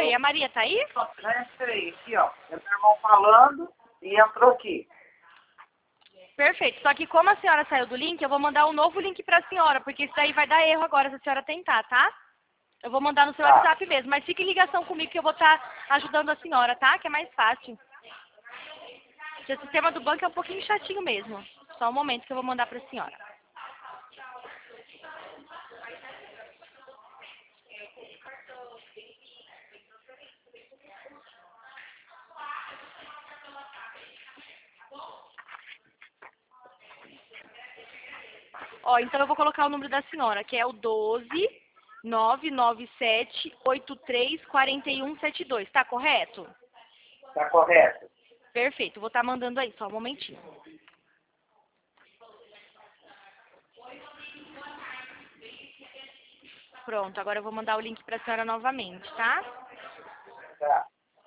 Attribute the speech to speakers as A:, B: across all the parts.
A: Oi, a Maria tá aí?
B: Já entrei aqui, ó. Meu irmão falando e entrou aqui.
A: Perfeito. Só que como a senhora saiu do link, eu vou mandar um novo link pra senhora, porque isso daí vai dar erro agora se a senhora tentar, tá? Eu vou mandar no seu WhatsApp mesmo, mas fique em ligação comigo que eu vou estar ajudando a senhora, tá? Que é mais fácil. Porque o sistema do banco é um pouquinho chatinho mesmo. Só um momento que eu vou mandar pra senhora. Ó, então eu vou colocar o número da senhora, que é o 12 997834172. Tá correto?
B: Tá correto.
A: Perfeito. Vou estar mandando aí, só um momentinho. Pronto, agora eu vou mandar o link pra senhora novamente, tá?
B: Tá.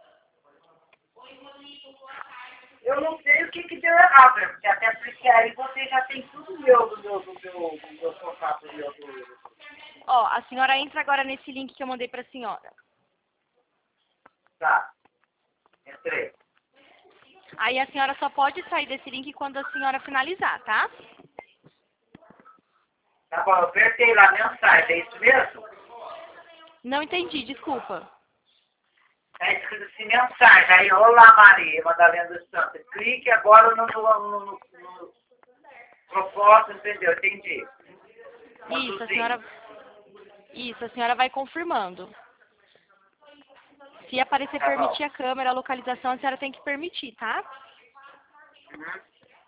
B: Eu não sei o que deu errado, né? Porque até porque aí você já tem tudo do meu contato.
A: Ó, a senhora entra agora nesse link que eu mandei pra senhora.
B: Tá. Entrei.
A: Aí a senhora só pode sair desse link quando a senhora finalizar, tá?
B: Tá bom, eu apertei lá mensagem, é isso mesmo?
A: Não entendi, desculpa.
B: Tá escrito assim, mensagem. Aí, olá Maria, Madalena dos Santos. Clique agora no propósito, entendeu? Entendi.
A: Isso, a senhora vai confirmando. Se aparecer
B: Tá bom.
A: permitir a câmera, a localização, a senhora tem que permitir, tá?
B: Uhum.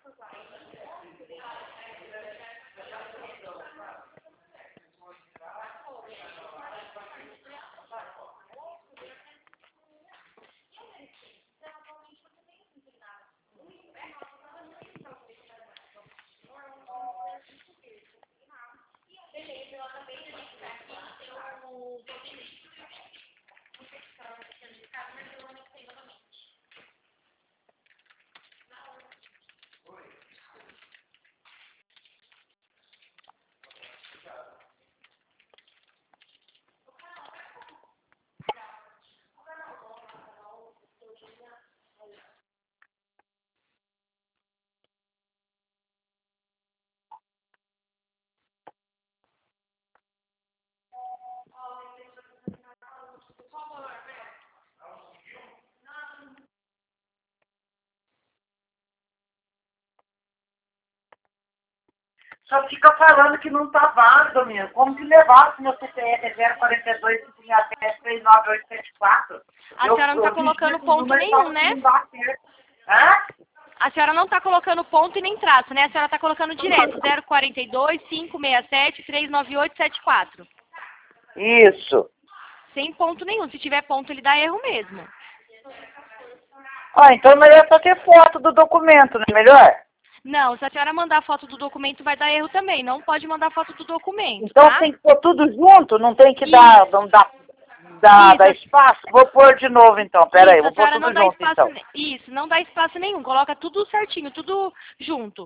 B: Só fica falando que não tá válido, menino. Como se levasse meu CPF é 042 até 39874.
A: A senhora não tá colocando ponto nenhum, né?
B: Hã?
A: A senhora não tá colocando ponto e nem traço, né? A senhora tá colocando direto, 042 567 398 74.
B: Isso.
A: Sem ponto nenhum. Se tiver ponto, ele dá erro mesmo.
B: Ah, então é melhor só ter foto do documento, não é melhor?
A: Não, se a senhora mandar foto do documento, vai dar erro também. Não pode mandar foto do documento,
B: Então
A: tá?
B: tem que pôr tudo junto, não tem que
A: Isso.
B: dar espaço? Vou pôr de novo então, peraí,
A: Isso,
B: vou
A: a
B: pôr
A: senhora não
B: tudo
A: dá
B: junto
A: espaço.
B: então.
A: Isso, não dá espaço nenhum. Coloca tudo certinho, tudo junto.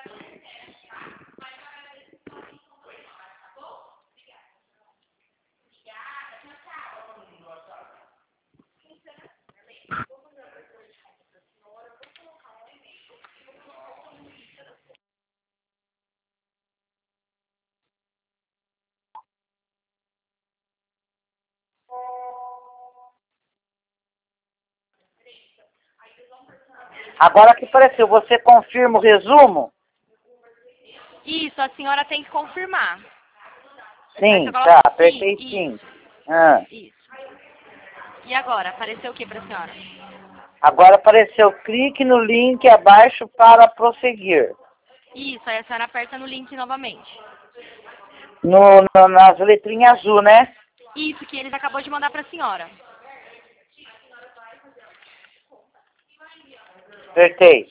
B: Agora que apareceu, você confirma o resumo?
A: Isso, a senhora tem que confirmar.
B: Sim,
A: Aí você coloca
B: tá, apertei sim.
A: Isso,
B: Ah.
A: isso. E agora, apareceu o que pra senhora?
B: Agora apareceu, clique no link abaixo para prosseguir.
A: Isso, aí a senhora aperta no link novamente.
B: Nas letrinhas azul, né?
A: Isso, que eles acabou de mandar pra senhora.
B: Apertei.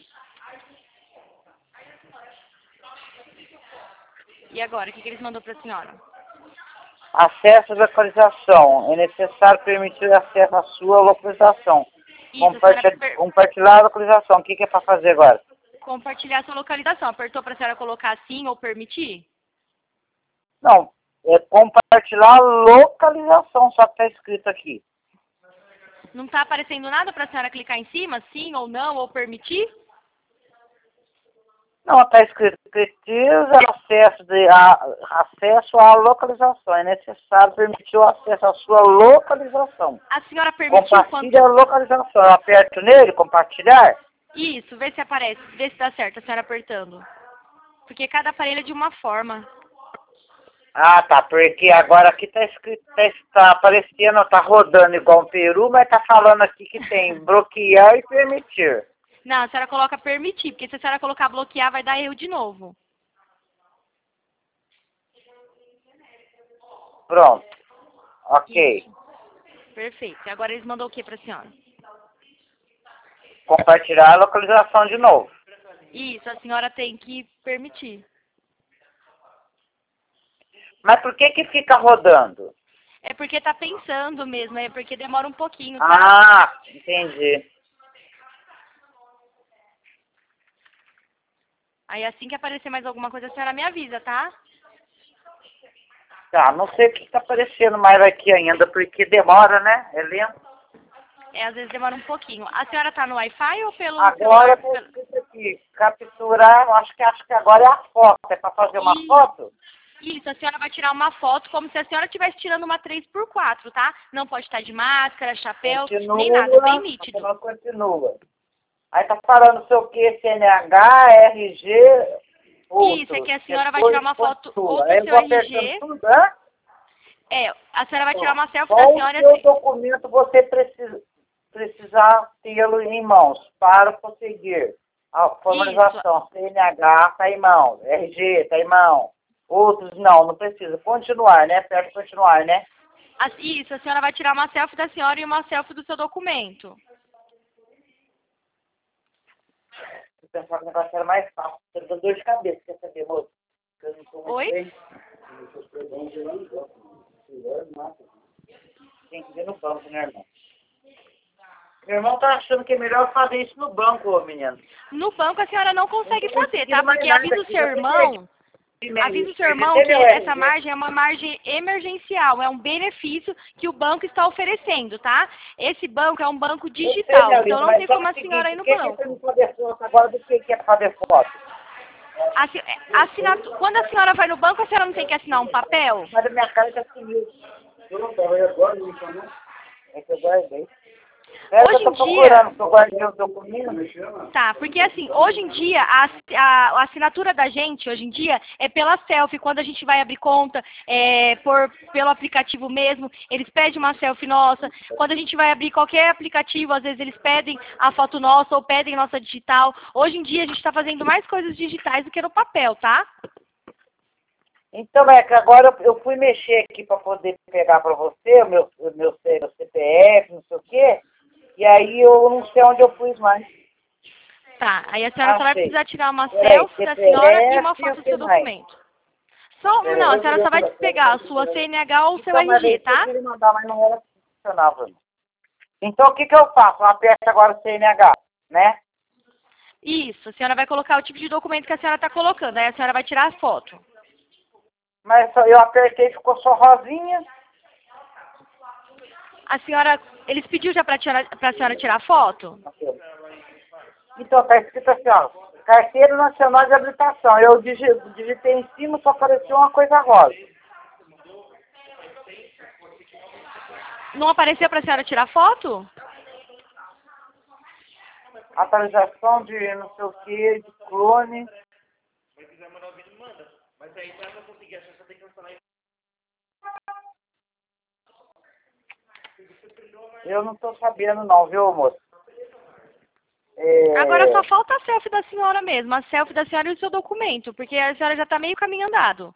A: E agora, o que eles mandou pra senhora?
B: Acesso à localização. É necessário permitir acesso à sua localização.
A: Isso, a senhora
B: Compartilhar a localização. O que é para fazer agora?
A: compartilhar sua localização. Apertou pra senhora colocar sim ou permitir?
B: Não, é compartilhar a localização, só que está escrito aqui.
A: Não está aparecendo nada para a senhora clicar em cima, sim ou não, ou permitir?
B: Não, está escrito precisa acesso à localização. É necessário permitir o acesso à sua localização.
A: A senhora permitiu
B: Compartilhe a localização. Eu aperto nele, compartilhar.
A: Isso, vê se aparece, vê se dá certo a senhora apertando. Porque cada aparelho é de uma forma.
B: Ah, tá, porque agora aqui tá escrito, tá aparecendo, tá rodando igual um peru, mas tá falando aqui que tem bloquear e permitir.
A: Não, a senhora coloca permitir, porque se a senhora colocar bloquear, vai dar erro de novo.
B: Pronto. Ok.
A: Isso. Perfeito. E agora eles mandam o que para a senhora?
B: Compartilhar a localização de novo.
A: Isso, a senhora tem que permitir.
B: Mas por que fica rodando?
A: É porque tá pensando mesmo, é porque demora um pouquinho, tá?
B: Ah, entendi.
A: Aí assim que aparecer mais alguma coisa, a senhora me avisa, tá?
B: Tá, não sei o que tá aparecendo mais aqui ainda, porque demora, né? É lento.
A: É, às vezes demora um pouquinho. A senhora tá no Wi-Fi ou pelo
B: Agora
A: celular?
B: tá escrito aqui, capturar, acho que agora é a foto. É para fazer uma foto?
A: Isso, a senhora vai tirar uma foto como se a senhora estivesse tirando uma 3x4, tá? Não pode estar de máscara, chapéu,
B: Continua,
A: nem nada, bem nítido.
B: Continua. Aí tá falando sei o que, CNH, RG, outro.
A: Isso, é que a senhora vai tirar uma foto ou do
B: Aí eu
A: seu
B: vou
A: RG.
B: tudo, né?
A: É, a senhora vai tirar uma selfie da
B: Qual
A: senhora
B: o seu
A: assim.
B: documento você precisar tê-lo em mãos para conseguir? A formalização, CNH está em mão, RG está em mão. Outros não precisa. Continuar, né? Aperta continuar, né?
A: Isso, a senhora vai tirar uma selfie da senhora e uma selfie do seu documento.
B: Eu pensava que o negócio era mais fácil. Você deu dor de cabeça, quer saber, moço? Eu não tô muito
A: Oi?
B: bem. Tem que ver no banco, né, irmão? Meu irmão tá achando que é melhor fazer isso no banco, ô menino.
A: No banco a senhora não consegue fazer, tá?
B: mais
A: Porque
B: nada
A: avisa o
B: aqui,
A: seu
B: já
A: irmão. Avisa o seu irmão que essa margem é uma margem emergencial, é um benefício que o banco está oferecendo, tá? Esse banco é um banco digital, então não tem como a senhora ir no banco.
B: Por que você não fazer foto agora do que é fazer foto?
A: Quando a senhora vai no banco, a senhora não tem que assinar um papel?
B: Mas a minha cara já sumiu. Eu não tava aí agora, não chamou? É que eu guardei.
A: Hoje em dia...
B: eu guardei o documento.
A: Tá, porque assim, hoje em dia, a assinatura da gente, hoje em dia, é pela selfie. Quando a gente vai abrir conta, pelo aplicativo mesmo, eles pedem uma selfie nossa. Quando a gente vai abrir qualquer aplicativo, às vezes eles pedem a foto nossa ou pedem nossa digital. Hoje em dia, a gente está fazendo mais coisas digitais do que no papel, tá?
B: Então, é que agora eu fui mexer aqui para poder pegar para você o meu CPF, não sei o quê. E aí eu não sei onde eu pus mais.
A: Tá, aí a senhora só vai precisar tirar uma selfie da senhora e uma foto do seu documento. Não, a senhora só vai pegar a sua CNH ou o seu RG, tá?
B: Eu mandar, mas não era funcionava. Então o que eu faço? Eu aperto agora o CNH, né?
A: Isso, a senhora vai colocar o tipo de documento que a senhora está colocando, aí a senhora vai tirar a foto.
B: Mas eu apertei e ficou só rosinha.
A: A senhora, eles pediram já para a senhora tirar a foto?
B: Então, está escrito assim, ó, Carteira Nacional de Habilitação. Eu digitei em cima, só apareceu uma coisa rosa.
A: Não apareceu para a senhora tirar foto?
B: Atualização de não sei o que, de clone.
C: Se quiser mandar o vídeo, manda. Mas aí pra não conseguir achar, só tem que instalar isso.
B: Eu não estou sabendo não, viu, moço?
A: Agora só falta a selfie da senhora mesmo, a selfie da senhora e o seu documento, porque a senhora já está meio caminho andado.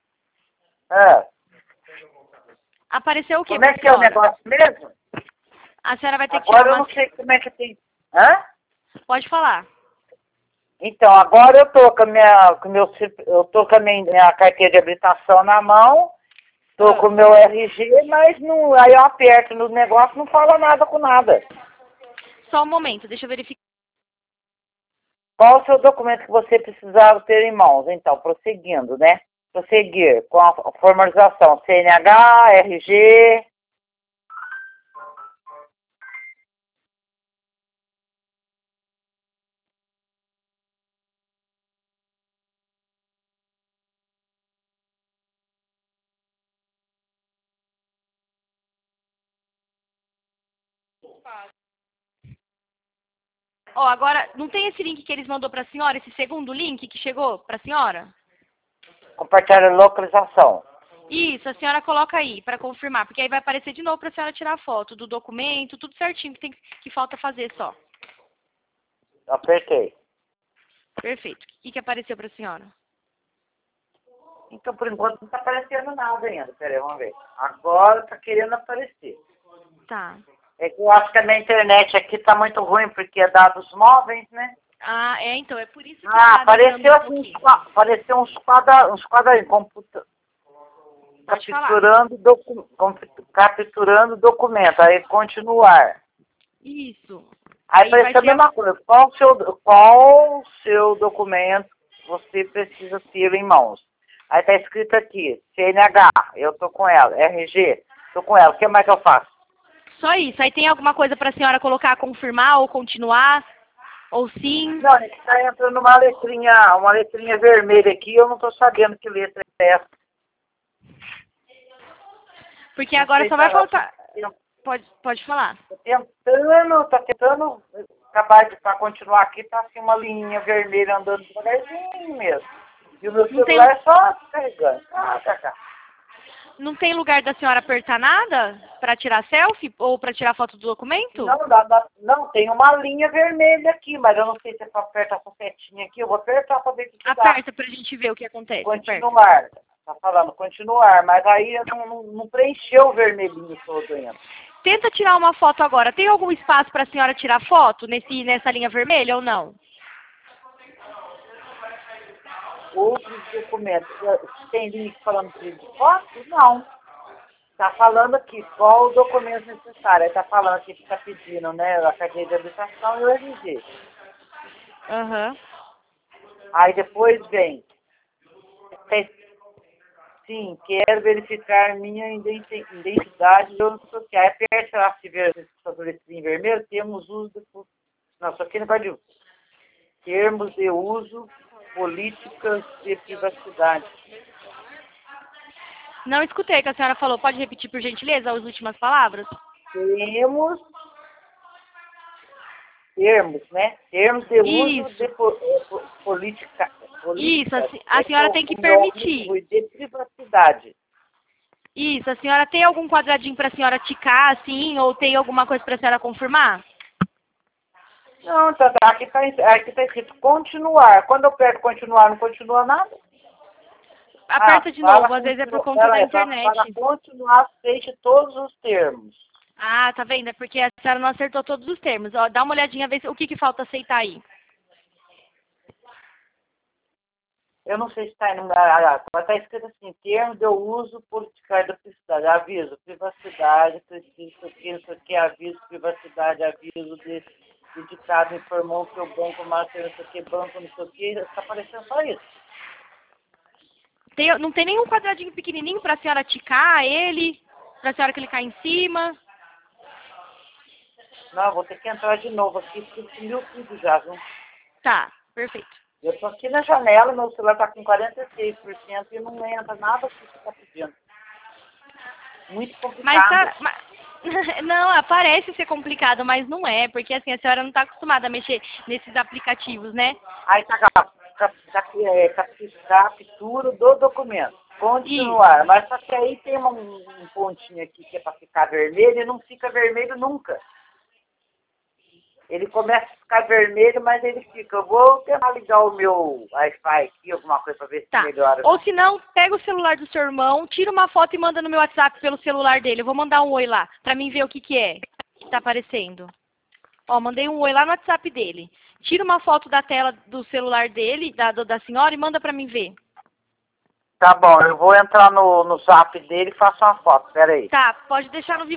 A: Apareceu o quê?
B: Como é que é o negócio mesmo?
A: A senhora vai ter que
B: agora
A: tirar uma...
B: eu não sei como é que tem... Hã?
A: Pode falar.
B: Então, agora eu tô com a minha carteira de habilitação na mão, tô com o meu RG, mas não, aí eu aperto no negócio, não fala nada com nada.
A: Só um momento, deixa eu verificar.
B: Qual o seu documento que você precisava ter em mãos? Então, prosseguindo, né? Prosseguir com a formalização CNH, RG.
A: Ó, agora, não tem esse link que eles mandou pra senhora, esse segundo link que chegou pra senhora?
B: Compartilhar localização.
A: Isso, a senhora coloca aí pra confirmar, porque aí vai aparecer de novo pra senhora tirar a foto do documento, tudo certinho que falta fazer só.
B: Apertei.
A: Perfeito. O que apareceu pra senhora?
B: Então, por enquanto, não está aparecendo nada ainda. Peraí, vamos ver. Agora está querendo aparecer.
A: Tá.
B: É que eu acho que a minha internet aqui está muito ruim, porque é dados móveis, né?
A: Ah, então, é por isso que
B: apareceu assim, apareceu uns quadradinhos, capturando documento, aí continuar.
A: Isso.
B: Aí apareceu a mesma coisa, qual o seu documento você precisa ter em mãos? Aí está escrito aqui, CNH, eu tô com ela, RG, tô com ela, o que mais que eu faço?
A: Só isso, aí tem alguma coisa para a senhora colocar, confirmar ou continuar? Ou sim?
B: Não, está entrando uma letrinha vermelha aqui, eu não estou sabendo que letra é essa.
A: Porque agora só vai faltar... Pode falar.
B: Tô tentando acabar para continuar aqui, tá assim uma linha vermelha andando devagarzinho mesmo. E o meu celular é só carregando.
A: Não tem lugar da senhora apertar nada para tirar selfie ou para tirar foto do documento?
B: Não, tem uma linha vermelha aqui, mas eu não sei se é para apertar essa setinha aqui. Eu vou apertar para ver o que dá.
A: Aperta pra gente ver o que acontece.
B: Continuar. Aperta. Tá falando continuar, mas aí não preencheu o vermelhinho todo ainda.
A: Tenta tirar uma foto agora. Tem algum espaço para a senhora tirar foto nessa linha vermelha ou não?
B: Outros documentos. Tem link falando de foto? Não. Está falando aqui qual o documento necessário. Está falando aqui que está pedindo, né? A carteira de habilitação e o RG.
A: Aham.
B: Aí depois vem. Sim, quero verificar minha identidade social. Aperta lá se ver essa letrinha em vermelho. Temos uso de... Não, isso aqui não pode ir. Termos de uso, políticas de privacidade.
A: Não escutei o que a senhora falou. Pode repetir, por gentileza, as últimas palavras? Termos, né? Termos de uso de política. Isso, a senhora tem que permitir.
B: De privacidade.
A: Isso, a senhora tem algum quadradinho para a senhora ticar, assim, ou tem alguma coisa para a senhora confirmar?
B: Não, aqui tá escrito continuar. Quando eu aperto continuar, não continua nada?
A: Aperta de novo, às vezes é por conta da internet.
B: Para continuar, aceite todos os termos.
A: Ah, tá vendo? É porque a senhora não acertou todos os termos. Ó, dá uma olhadinha, vê o que falta aceitar aí.
B: Eu não sei se está indo. Está escrito assim, termo de uso política da privacidade. Aviso, privacidade, preciso, aviso, privacidade, aviso, dedicado, informou que o banco, master, não sei o que, banco, não sei o que, está aparecendo só isso.
A: Não tem nenhum quadradinho pequenininho para a senhora ticar ele, para a senhora clicar em cima?
B: Não, vou ter que entrar de novo aqui, porque sumiu tudo já, viu?
A: Tá, perfeito.
B: Eu estou aqui na janela, meu celular está com 46% e não entra nada que você está pedindo. Muito complicado.
A: Não, parece ser complicado, mas não é, porque assim, a senhora não está acostumada a mexer nesses aplicativos, né?
B: Aí tá captura do documento. Continuar. Isso. Mas só que aí tem um pontinho aqui que é para ficar vermelho e não fica vermelho nunca. Ele começa a ficar vermelho, mas ele fica. Eu vou tentar ligar o meu Wi-Fi aqui, alguma coisa para ver se melhora.
A: Ou se não, pega o celular do seu irmão, tira uma foto e manda no meu WhatsApp pelo celular dele. Eu vou mandar um oi lá, para mim ver o que tá aparecendo. Ó, mandei um oi lá no WhatsApp dele. Tira uma foto da tela do celular dele, da senhora, e manda para mim ver.
B: Tá bom, eu vou entrar no zap dele e faço uma foto, peraí.
A: Tá, pode deixar no